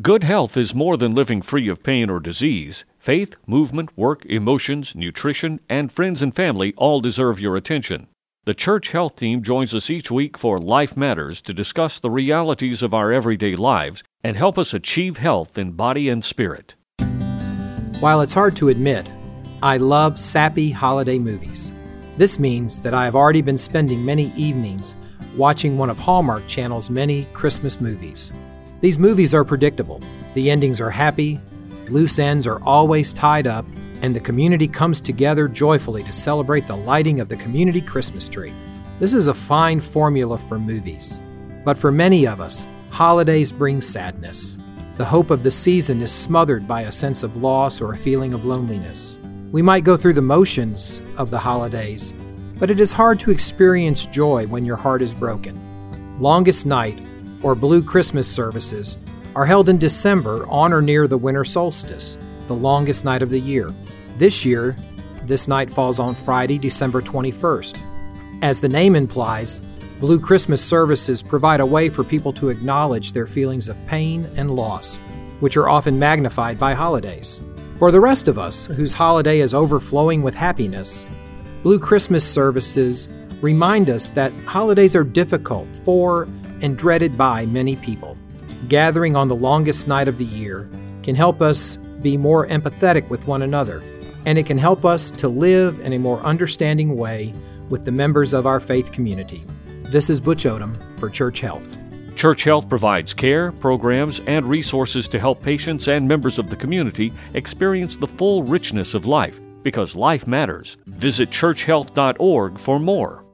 Good health is more than living free of pain or disease. Faith, movement, work, emotions, nutrition, and friends and family all deserve your attention. The Church Health Team joins us each week for Life Matters to discuss the realities of our everyday lives and help us achieve health in body and spirit. While it's hard to admit, I love sappy holiday movies. This means that I have already been spending many evenings watching one of Hallmark Channel's many Christmas movies. These movies are predictable. The endings are happy, loose ends are always tied up, and the community comes together joyfully to celebrate the lighting of the community Christmas tree. This is a fine formula for movies. But for many of us, holidays bring sadness. The hope of the season is smothered by a sense of loss or a feeling of loneliness. We might go through the motions of the holidays, but it is hard to experience joy when your heart is broken. Longest Night, or Blue Christmas services, are held in December on or near the winter solstice, the longest night of the year. This year, this night falls on Friday, December 21st. As the name implies, Blue Christmas services provide a way for people to acknowledge their feelings of pain and loss, which are often magnified by holidays. For the rest of us, whose holiday is overflowing with happiness, Blue Christmas services remind us that holidays are difficult for and dreaded by many people. Gathering on the longest night of the year can help us be more empathetic with one another, and it can help us to live in a more understanding way with the members of our faith community. This is Butch Odom for Church Health. Church Health provides care, programs, and resources to help patients and members of the community experience the full richness of life, because life matters. Visit churchhealth.org for more.